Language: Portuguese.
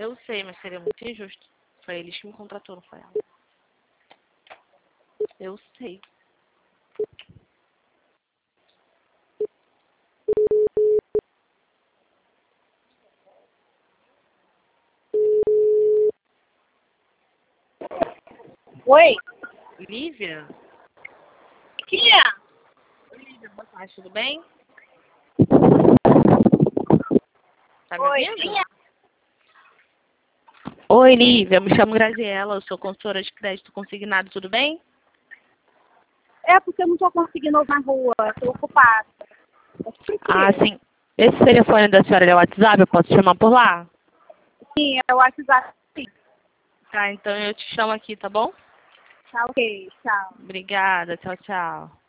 Eu sei, mas seria muito injusto. Foi eles que me contratou, não foi ela. Eu sei. Oi? Lívia? Quem é? Oi, Lívia, boa tarde, tudo bem? Tá me Oi, ouvindo? quem é? Oi, Lívia, eu me chamo Graziela, eu sou consultora de crédito consignado, tudo bem? É porque eu não tô conseguindo ouvir na rua, tô ocupada. Ah, sim. Esse telefone da senhora é o WhatsApp, eu posso te chamar por lá? Sim, é o WhatsApp. Sim. Tá, então eu te chamo aqui, tá bom? Tá ok, tchau. Obrigada, tchau, tchau.